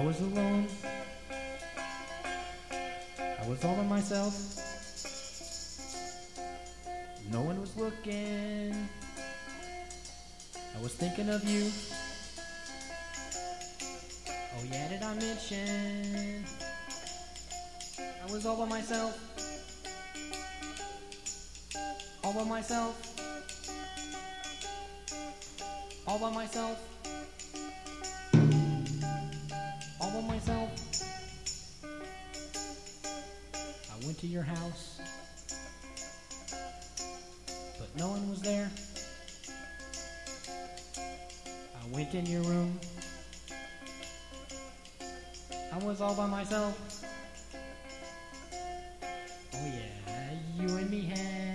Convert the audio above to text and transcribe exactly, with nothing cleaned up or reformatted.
was alone. I was all by myself. No one was looking. I was thinking of you. Oh yeah, did I mention I was all by myself? All by myself. All by myself. All by myself. I went to your house, but no one was there. I went in your room. I was all by myself. Oh yeah, you and me had